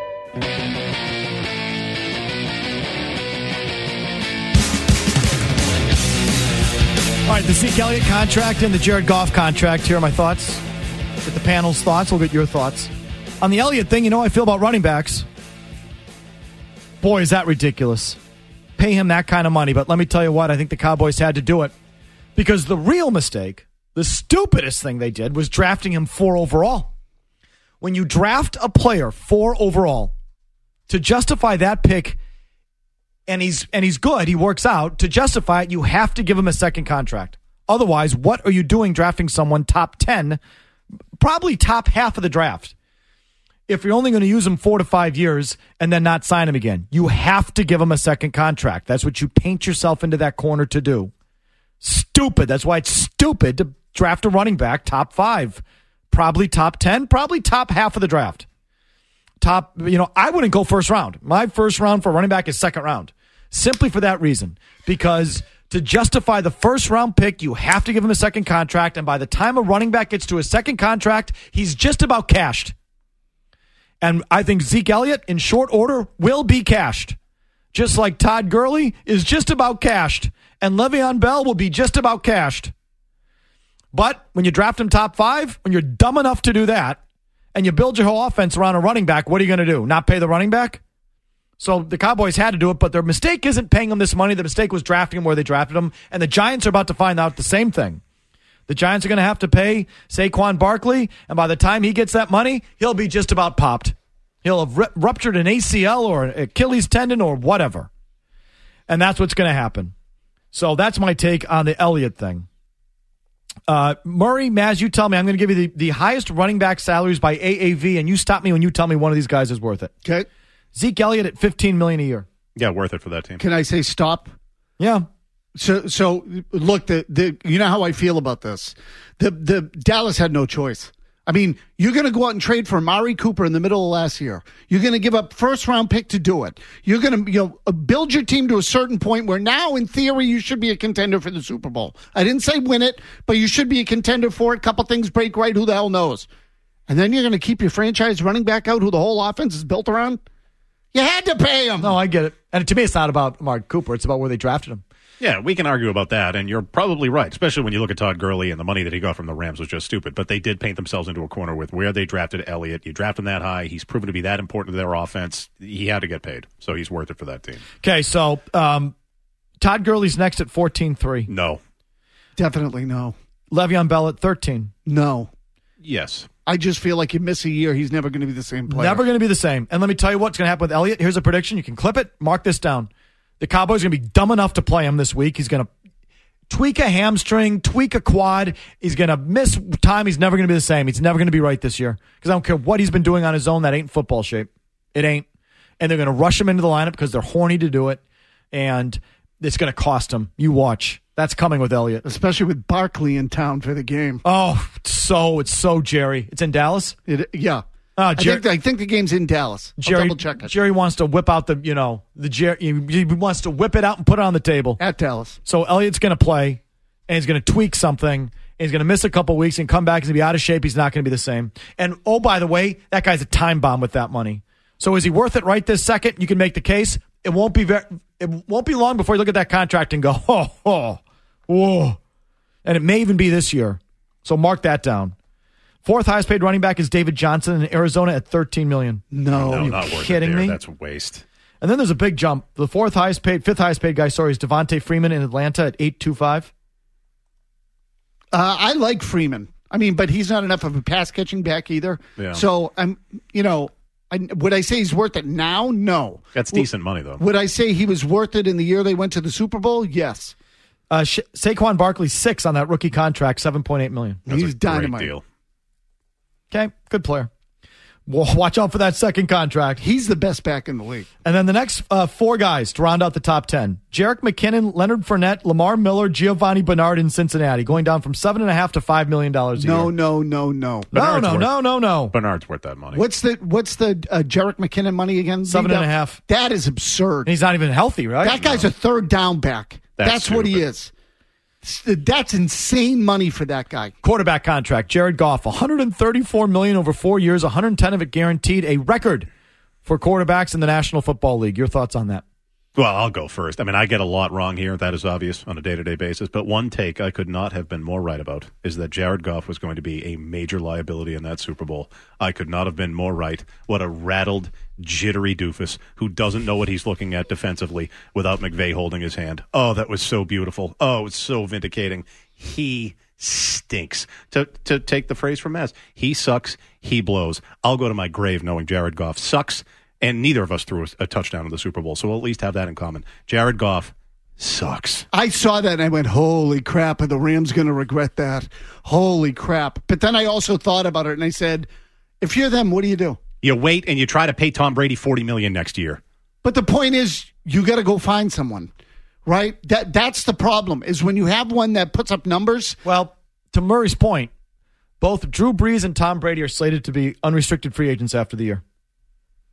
All right, the Zeke Elliott contract and the Jared Goff contract. Here are my thoughts. Get the panel's thoughts. We'll get your thoughts. On the Elliott thing, you know how I feel about running backs. Boy, is that ridiculous. Pay him that kind of money. But let me tell you what, I think the Cowboys had to do it. Because the real mistake, the stupidest thing they did was drafting him 4 overall. When you draft a player 4 overall, to justify that pick, and he's good, he works out, to justify it, you have to give him a second contract. Otherwise, what are you doing drafting someone top 10, probably top half of the draft? If you're only going to use him 4 to 5 years and then not sign him again, you have to give him a second contract. That's what you paint yourself into that corner to do. Stupid. That's why it's stupid to draft a running back top 5, probably top 10, probably top half of the draft. I wouldn't go first round. My first round for running back is second round, simply for that reason, because To justify the first-round pick, you have to give him a second contract, and by the time a running back gets to a second contract, he's just about cashed. And I think Zeke Elliott, in short order, will be cashed. Just like Todd Gurley is just about cashed, and Le'Veon Bell will be just about cashed. But when you draft him top 5, when you're dumb enough to do that, and you build your whole offense around a running back, what are you going to do? Not pay the running back? So the Cowboys had to do it, but their mistake isn't paying him this money. The mistake was drafting him where they drafted him, and the Giants are about to find out the same thing. The Giants are going to have to pay Saquon Barkley, and by the time he gets that money, he'll be just about popped. He'll have ruptured an ACL or an Achilles tendon or whatever. And that's what's going to happen. So that's my take on the Elliott thing. Murray, Maz, you tell me. I'm going to give you the highest running back salaries by AAV, and you stop me when you tell me one of these guys is worth it. Okay. Zeke Elliott at $15 million a year. Yeah, worth it for that team. Can I say stop? Yeah. So look, the you know how I feel about this. The Dallas had no choice. I mean, you're going to go out and trade for Amari Cooper in the middle of last year. You're going to give up first-round pick to do it. You're going to build your team to a certain point where now, in theory, you should be a contender for the Super Bowl. I didn't say win it, but you should be a contender for it. A couple things break right. Who the hell knows? And then you're going to keep your franchise running back out who the whole offense is built around? You had to pay him. No, I get it. And to me, it's not about Amari Cooper. It's about where they drafted him. Yeah, we can argue about that, and you're probably right, especially when you look at Todd Gurley and the money that he got from the Rams was just stupid. But they did paint themselves into a corner with where they drafted Elliott. You draft him that high. He's proven to be that important to their offense. He had to get paid, so he's worth it for that team. Okay, so Todd Gurley's next at 14-3. No. Definitely no. Le'Veon Bell at 13. No. Yes. I just feel like you miss a year, he's never going to be the same player. Never going to be the same. And let me tell you what's going to happen with Elliott. Here's a prediction. You can clip it. Mark this down. The Cowboys are going to be dumb enough to play him this week. He's going to tweak a hamstring, tweak a quad. He's going to miss time. He's never going to be the same. He's never going to be right this year. Because I don't care what he's been doing on his own. That ain't football shape. It ain't. And they're going to rush him into the lineup because they're horny to do it. And it's going to cost him. You watch. That's coming with Elliott. Especially with Barkley in town for the game. Oh, it's so Jerry. It's in Dallas? Yeah. I think the game's in Dallas. I'll double check it. Jerry wants to whip out he wants to whip it out and put it on the table. At Dallas. So Elliott's going to play, and he's going to tweak something, and he's going to miss a couple weeks and come back. He's going to be out of shape. He's not going to be the same. And, oh, by the way, that guy's a time bomb with that money. So is he worth it right this second? You can make the case. It won't be long before you look at that contract and go, whoa. And it may even be this year. So mark that down. Fourth highest paid running back is David Johnson in Arizona at $13 million. No, are you not worth kidding it me? That's a waste. And then there's a big jump. The fifth highest paid guy, is Devontae Freeman in Atlanta at $825. I like Freeman. I mean, but he's not enough of a pass catching back either. Yeah. So would I say he's worth it now? No. That's decent money though. Would I say he was worth it in the year they went to the Super Bowl? Yes. Saquon Barkley 6 on that rookie contract, $7.8 million. He's dynamite. Great deal. Okay, good player. Well, watch out for that second contract. He's the best back in the league. And then the next 4 guys to round out the top 10. Jerick McKinnon, Leonard Fournette, Lamar Miller, Giovanni Bernard in Cincinnati, going down from $7.5 to $5 million a year. No. No. Bernard's worth that money. What's the Jerick McKinnon money again? 7.5. That is absurd. And he's not even healthy, right? That guy's a third down back. That's what he is. That's insane money for that guy. Quarterback contract, Jared Goff, $134 million over 4 years, $110 of it guaranteed, a record for quarterbacks in the National Football League. Your thoughts on that? Well, I'll go first. I mean, I get a lot wrong here. That is obvious on a day-to-day basis. But one take I could not have been more right about is that Jared Goff was going to be a major liability in that Super Bowl. I could not have been more right. What a rattled, jittery doofus who doesn't know what he's looking at defensively without McVay holding his hand. Oh, that was so beautiful. Oh, it was so vindicating. He stinks. To take the phrase from Maz, he sucks, he blows. I'll go to my grave knowing Jared Goff sucks. And neither of us threw a touchdown in the Super Bowl, so we'll at least have that in common. Jared Goff sucks. I saw that and I went, holy crap, are the Rams going to regret that? Holy crap. But then I also thought about it and I said, if you're them, what do you do? You wait and you try to pay Tom Brady $40 million next year. But the point is, you got to go find someone, right? That's the problem, is when you have one that puts up numbers. Well, to Murray's point, both Drew Brees and Tom Brady are slated to be unrestricted free agents after the year.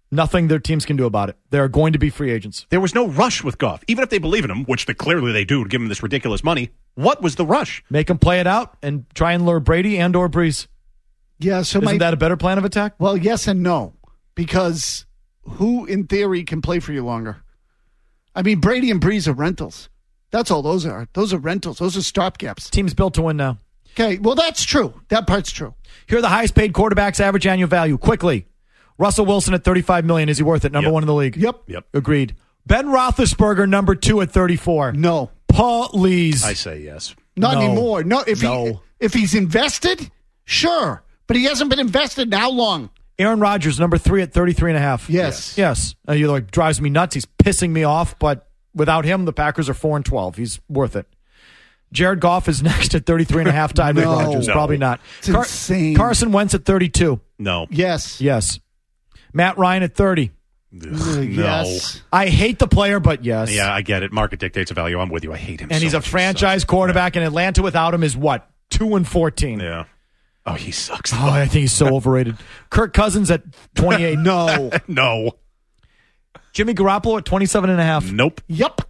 Nothing their teams can do about it. They are going to be free agents. There was no rush with Goff. Even if they believe in him, which clearly they do to give him this ridiculous money, what was the rush? Make him play it out and try and lure Brady and or Breeze. Yeah, so Isn't that a better plan of attack? Well, yes and no. Because who, in theory, can play for you longer? I mean, Brady and Breeze are rentals. That's all those are. Those are rentals. Those are stopgaps. Team's built to win now. Okay, well, that's true. That part's true. Here are the highest paid quarterbacks' average annual value. Quickly. Russell Wilson at $35 million. Is he worth it? Number one in the league. Yep. Agreed. Ben Roethlisberger, number 2 at 34. No. Please. I say yes. Not anymore. No. If he's invested, sure. But he hasn't been invested in how long? Aaron Rodgers, number 3 at 33.5. Yes. He drives me nuts. He's pissing me off. But without him, the Packers are 4-12. He's worth it. Jared Goff is next at 33.5. Tied with Rodgers. No. Probably not. It's insane. Carson Wentz at 32. No. Yes. Matt Ryan at 30. Yes. I hate the player, but yes. Yeah, I get it. Market dictates a value. I'm with you. I hate him. And he's a franchise quarterback, and Atlanta without him is what? 2-14. Yeah. Oh, he sucks. Oh, I think he's so overrated. Kirk Cousins at 28. No. No. Jimmy Garoppolo at 27.5. Nope. Yep.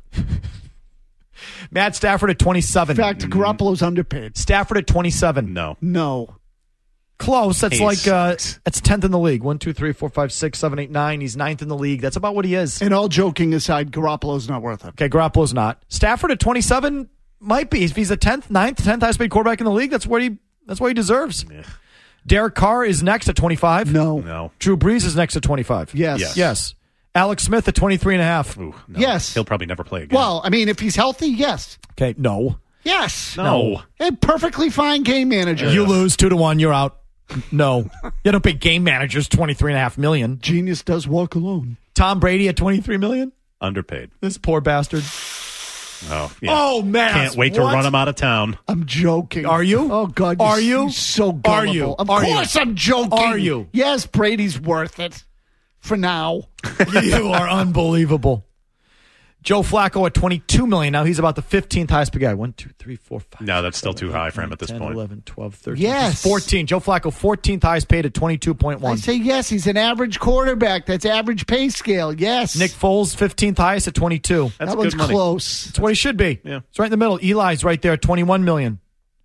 Matt Stafford at 27. In fact, Garoppolo's underpaid. Stafford at 27. No. Close. That's He like sucks. that's 10th in the league. 1, 2, 3, 4, 5, 6, 7, 8, 9. He's 9th in the league. That's about what he is. And all joking aside, Garoppolo's not worth it. Okay, Garoppolo's not. Stafford at 27 might be. If he's a 10th highest paid quarterback in the league, that's what he deserves. Yeah. Derek Carr is next at 25. No. Drew Brees is next at 25. Yes. Alex Smith at 23.5. Ooh, no. Yes. He'll probably never play again. Well, I mean, if he's healthy, yes. Okay, no. Yes. No. A perfectly fine game manager. You lose 2-1, you're out. No. You don't pay game managers $23.5 million. Genius does walk alone. Tom Brady at $23 million. Underpaid. This poor bastard. Oh, yeah. Oh, man. Can't wait to run him out of town. I'm joking. Are you? Oh, God. Are you? You're so gullible. Are you? Of Are course you? I'm joking. Are you? Yes, Brady's worth it. For now. You are unbelievable. Joe Flacco at $22 million. Now he's about the 15th highest paid guy. 1, 2, 3, 4, 5. No, that's still too high for him at this 10, point. 11, 12, 13. Yes. 14. Joe Flacco, 14th highest paid at 22.1. I say yes. He's an average quarterback. That's average pay scale. Yes. Nick Foles, 15th highest at 22. that one's close. That's what he should be. Yeah. It's right in the middle. Eli's right there at $21 million.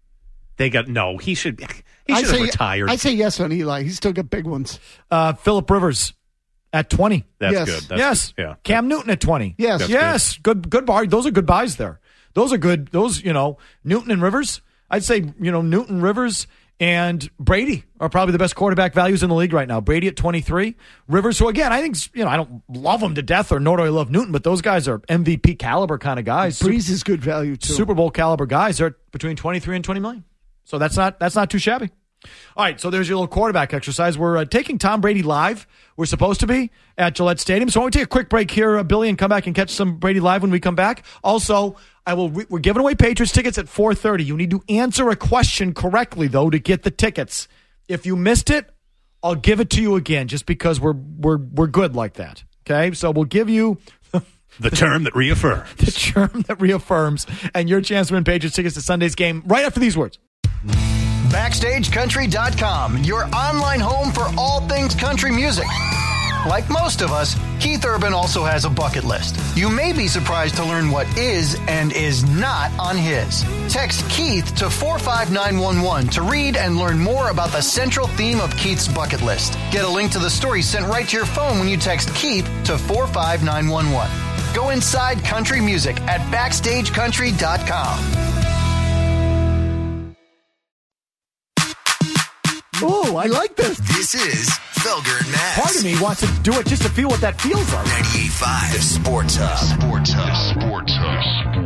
He should have retired. I say yes on Eli. He's still got big ones. Phillip Rivers at 20. That's Yes. good. That's Yes. good. Yeah. Cam Newton at 20. Yes. That's Yes. Good buy. Those are good buys there. Those are good. Newton and Rivers. I'd say, Newton, Rivers, and Brady are probably the best quarterback values in the league right now. Brady at 23. Rivers, who again, I think, I don't love him to death, or nor do I love Newton, but those guys are MVP caliber kind of guys. Breeze is good value too. Super Bowl caliber guys are between 23 and 20 million. So that's not too shabby. All right, so there's your little quarterback exercise. We're taking Tom Brady live. We're supposed to be at Gillette Stadium. So I want to take a quick break here, Billy, and come back and catch some Brady live when we come back. Also, we're giving away Patriots tickets at 4:30. You need to answer a question correctly, though, to get the tickets. If you missed it, I'll give it to you again, just because we're good like that. Okay, so we'll give you the term that reaffirms. The term that reaffirms, and your chance to win Patriots tickets to Sunday's game right after these words. BackstageCountry.com, your online home for all things country music. Like most of us, Keith Urban also has a bucket list. You may be surprised to learn what is and is not on his. Text Keith to 45911 to read and learn more about the central theme of Keith's bucket list. Get a link to the story sent right to your phone when you text Keith to 45911. Go inside country music at BackstageCountry.com. Oh, I like this. This is Felger and Mazz. Part of me wants to do it just to feel what that feels like. 98.5 The Sports Hub. Sports Hub. Sports Hub.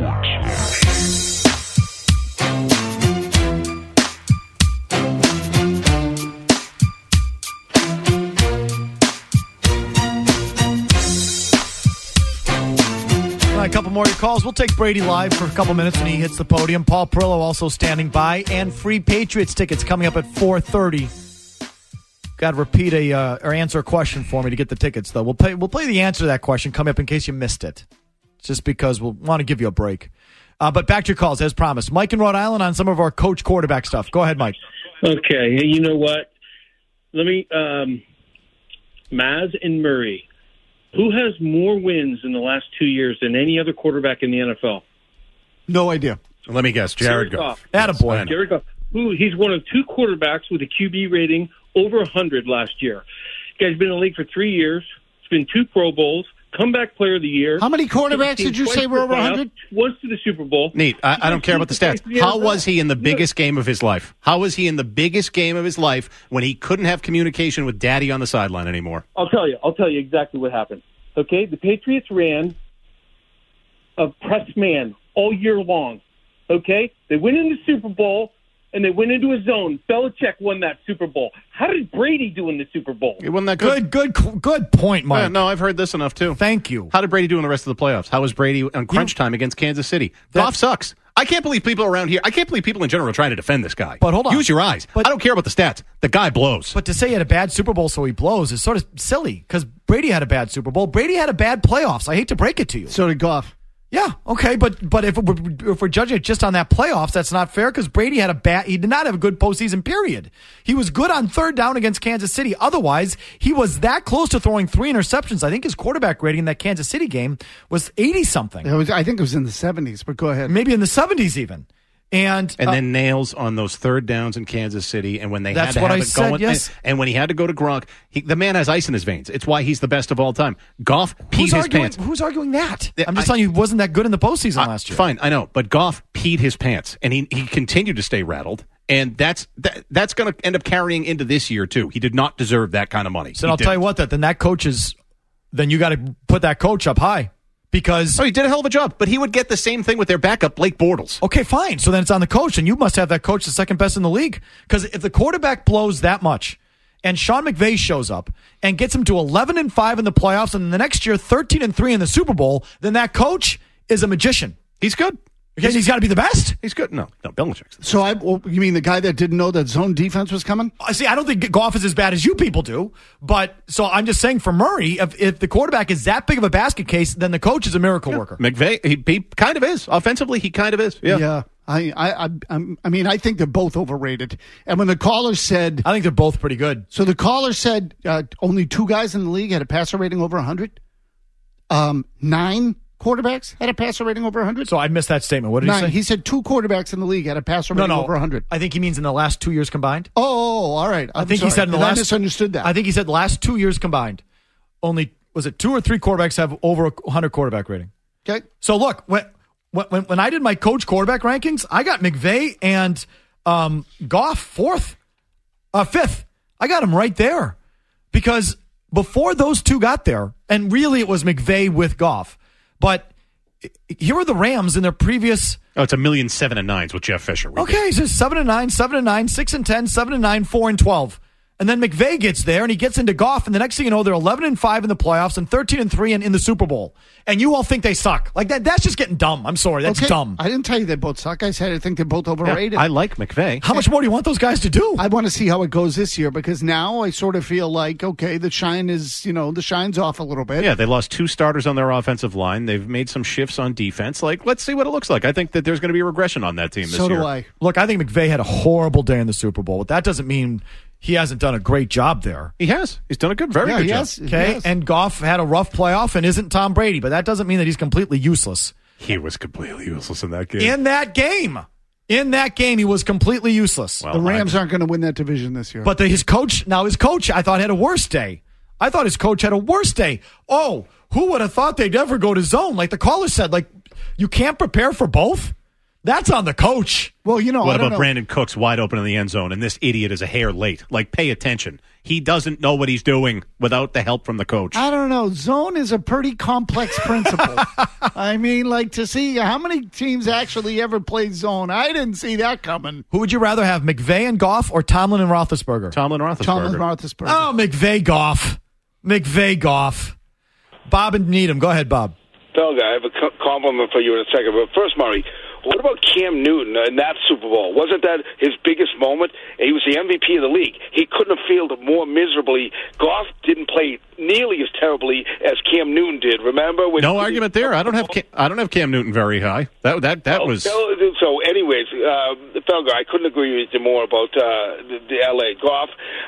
A couple more of your calls. We'll take Brady live for a couple minutes when he hits the podium. Paul Perillo also standing by, and free Patriots tickets coming up at 4:30. Got to repeat or answer a question for me to get the tickets, though. We'll play the answer to that question coming up in case you missed it, just because we'll want to give you a break. But back to your calls, as promised. Mike in Rhode Island on some of our coach quarterback stuff. Go ahead, Mike. Okay. You know what? Let me Maz and Murray, who has more wins in the last 2 years than any other quarterback in the NFL? No idea. Let me guess. Jared Goff. Attaboy. Jared Goff. He's one of 2 quarterbacks with a QB rating over 100 last year. Guy's been in the league for 3 years. It's been 2 Pro Bowls. Comeback Player of the Year. How many quarterbacks did you say were over 100? Once to the Super Bowl. Neat. I don't care about the stats. How was he in the biggest game of his life? How was he in the biggest game of his life when he couldn't have communication with Daddy on the sideline anymore? I'll tell you exactly what happened. Okay, the Patriots ran a press man all year long. Okay, they went into the Super Bowl and they went into a zone. Belichick won that Super Bowl. How did Brady do in the Super Bowl? It wasn't that good. Good point, Mike. Yeah, no, I've heard this enough too. Thank you. How did Brady do in the rest of the playoffs? How was Brady on crunch time against Kansas City? Goff sucks. I can't believe people around here. I can't believe people in general are trying to defend this guy. But hold on. Use your eyes. I don't care about the stats. The guy blows. But to say he had a bad Super Bowl so he blows is sort of silly because Brady had a bad Super Bowl. Brady had a bad playoffs. I hate to break it to you. So did Goff. Yeah, okay, but if we're judging it just on that playoffs, that's not fair because Brady had he did not have a good postseason, period. He was good on third down against Kansas City. Otherwise, he was that close to throwing 3 interceptions. I think his quarterback rating in that Kansas City game was 80-something. I think it was in the 70s, but go ahead. Maybe in the 70s even. And then nails on those third downs in Kansas City, and when they had to what have I it said, going, yes. and when he had to go to Gronk, the man has ice in his veins. It's why he's the best of all time. Goff peed his pants. Who's arguing that? I'm just telling you, he wasn't that good in the postseason last year. Fine, I know, but Goff peed his pants, and he continued to stay rattled, and that's going to end up carrying into this year too. He did not deserve that kind of money. So I'll tell you what, then that coach then you got to put that coach up high. Because he did a hell of a job, but he would get the same thing with their backup, Blake Bortles. Okay, fine. So then it's on the coach, and you must have that coach the second best in the league. Because if the quarterback blows that much, and Sean McVay shows up and gets him to 11-5 in the playoffs, and the next year 13-3 in the Super Bowl, then that coach is a magician. He's good. Because he's got to be the best? He's good. No, Belichick's. So you mean the guy that didn't know that zone defense was coming? See, I don't think Goff is as bad as you people do. But so I'm just saying for Murray, if the quarterback is that big of a basket case, then the coach is a miracle worker. McVay, he kind of is. Offensively, he kind of is. Yeah. I mean, I think they're both overrated. And when the caller said... I think they're both pretty good. So the caller said only 2 guys in the league had a passer rating over 100. 9 quarterbacks had a passer rating over 100. So I missed that statement. What did he say? He said 2 quarterbacks in the league had a passer rating over 100. I think he means in the last 2 years combined. Oh, all right. I think he said in the last... I misunderstood that. I think he said the last 2 years combined. Only, was it 2 or 3 quarterbacks have over 100 quarterback rating? Okay. So look, when I did my coach quarterback rankings, I got McVay and Goff 5th. I got him right there. Because before those 2 got there, and really it was McVay with Goff, but here are the Rams in their previous... Oh, it's 1,000,007-9 with Jeff Fisher. Okay, so 7-9, 7-9, 6-10, 7-9, 4-12. And then McVay gets there, and he gets into Goff, and the next thing you know, they're 11-5 in the playoffs and 13-3 in the Super Bowl. And you all think they suck. Like, that's just getting dumb. I'm sorry, that's dumb. I didn't tell you they both suck. I said I think they're both overrated. Yeah, I like McVay. How much more do you want those guys to do? I want to see how it goes this year, because now I sort of feel like, okay, the shine's off a little bit. Yeah, they lost 2 starters on their offensive line. They've made some shifts on defense. Like, let's see what it looks like. I think that there's going to be a regression on that team this year. So do I. Look, I think McVay had a horrible day in the Super Bowl, but that doesn't mean he hasn't done a great job there. He has. He's done a very good job. Okay, yes. And Goff had a rough playoff and isn't Tom Brady, but that doesn't mean that he's completely useless. He was completely useless in that game. In that game, he was completely useless. Well, the Rams aren't going to win that division this year. But his coach, I thought had a worse day. I thought his coach had a worse day. Oh, who would have thought they'd ever go to zone? Like the caller said, like, you can't prepare for both? That's on the coach. Well, what about Brandon Cooks wide open in the end zone, and this idiot is a hair late? Like, pay attention. He doesn't know what he's doing without the help from the coach. I don't know. Zone is a pretty complex principle. I mean, like, to see how many teams actually ever play zone. I didn't see that coming. Who would you rather have, McVay and Goff or Tomlin and Roethlisberger? Tomlin Roethlisberger. Oh, McVay Goff. Bob and Needham. Go ahead, Bob. Felga, I have a compliment for you in a second. But first, Murray, what about Cam Newton in that Super Bowl? Wasn't that his biggest moment? He was the MVP of the league. He couldn't have failed more miserably. Goff didn't play nearly as terribly as Cam Newton did. Remember? No argument there. I don't have Cam Newton very high. That was. So, anyways, Felga, I couldn't agree with you more about the L.A. Goff.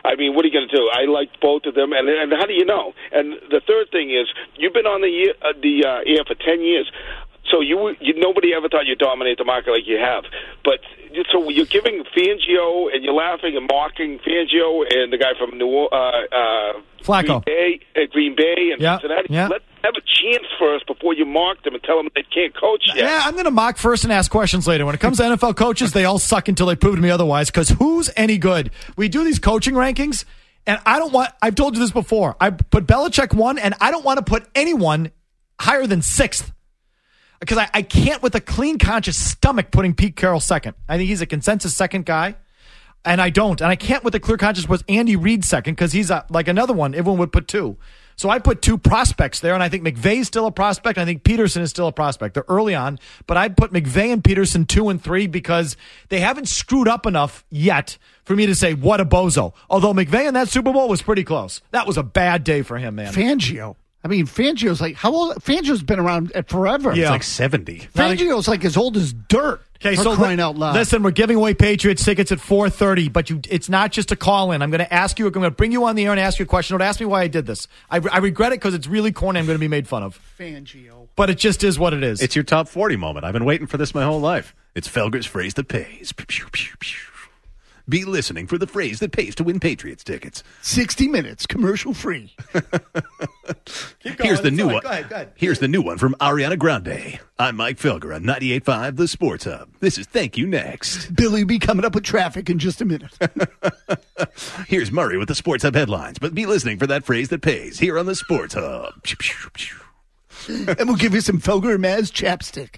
I mean, what are you going to do? I liked both of them, and how do you know? And the third thing is, you've been on the air for 10 years. So nobody ever thought you'd dominate the market like you have. But so you're giving Fangio, and you're laughing and mocking Fangio and the guy from Flacco. Green Bay and Cincinnati. Yeah. Let's have a chance first before you mock them and tell them they can't coach yet. Yeah, I'm going to mock first and ask questions later. When it comes to NFL coaches, they all suck until they prove to me otherwise, because who's any good? We do these coaching rankings, and I've told you this before, I put Belichick 1, and I don't want to put anyone higher than 6th. Because I can't, with a clean conscious stomach, putting Pete Carroll second. I think he's a consensus second guy, and I don't. And I can't, with a clear conscience, put Andy Reid second, because he's like another one. Everyone would put 2. So I put 2 prospects there, and I think McVay's still a prospect. I think Peterson is still a prospect. They're early on, but I'd put McVay and Peterson 2 and 3 because they haven't screwed up enough yet for me to say, what a bozo. Although McVay in that Super Bowl was pretty close. That was a bad day for him, man. Fangio. I mean, Fangio's like, how old? Fangio's been around forever. Yeah. It's like 70. Fangio's like as old as dirt. Okay, so crying out loud. Listen, we're giving away Patriots tickets at 4:30, but it's not just a call in. I'm going to ask you. I'm going to bring you on the air and ask you a question. Don't ask me why I did this. I regret it because it's really corny. I'm going to be made fun of. Fangio. But it just is what it is. It's your top 40 moment. I've been waiting for this my whole life. It's Felger's phrase that pays. Pew, pew, pew. Be listening for the phrase that pays to win Patriots tickets. 60 minutes, commercial free. Here's the new one. Go ahead. Here's the new one from Ariana Grande. I'm Mike Felger on 98.5 The Sports Hub. This is Thank You Next. Billy will be coming up with traffic in just a minute. Here's Murray with the Sports Hub headlines, but be listening for that phrase that pays here on the Sports Hub. And we'll give you some Felger and Maz chapstick.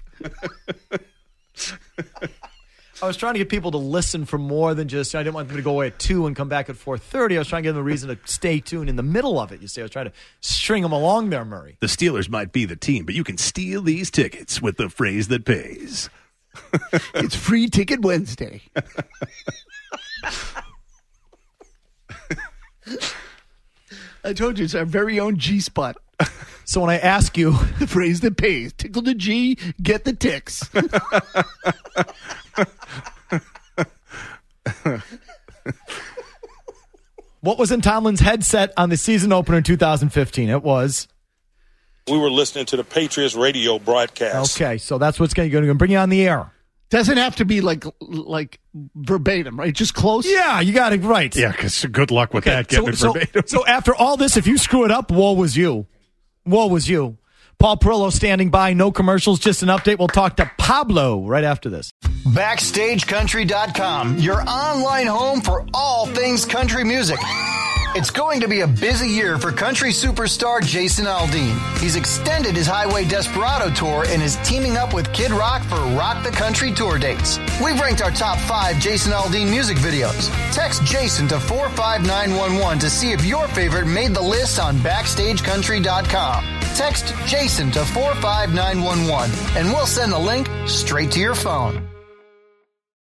I was trying to get people to listen for more than just, I didn't want them to go away at 2 and come back at 4:30. I was trying to give them a reason to stay tuned in the middle of it. You see, I was trying to string them along there, Murray. The Steelers might be the team, but you can steal these tickets with the phrase that pays. It's Free Ticket Wednesday. I told you, it's our very own G-spot. So when I ask you, the phrase that pays, tickle the G, get the ticks. What was in Tomlin's headset on the season opener in 2015? It was... We were listening to the Patriots radio broadcast. Okay, so that's what's going to bring you on the air. Doesn't have to be like verbatim, right? Just close? Yeah, you got it right. Yeah, because good luck with that, getting it verbatim. So after all this, if you screw it up, woe was you. Woe was you. Paul Perillo standing by, no commercials, just an update. We'll talk to Pablo right after this. BackstageCountry.com, your online home for all things country music. It's going to be a busy year for country superstar Jason Aldean. He's extended his Highway Desperado tour and is teaming up with Kid Rock for Rock the Country tour dates. We've ranked our top 5 Jason Aldean music videos. Text Jason to 45911 to see if your favorite made the list on BackstageCountry.com. Text Jason to 45911 and we'll send the link straight to your phone.